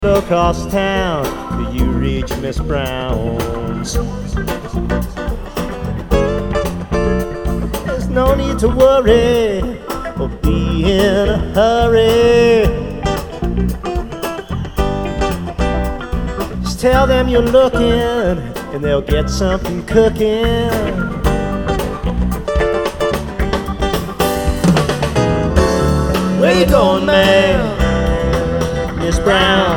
across town till you reach Miss Brown's. There's no need to worry or be in a hurry. Just tell them you're looking and they'll get something cooking. Where you going, man? Miss Brown.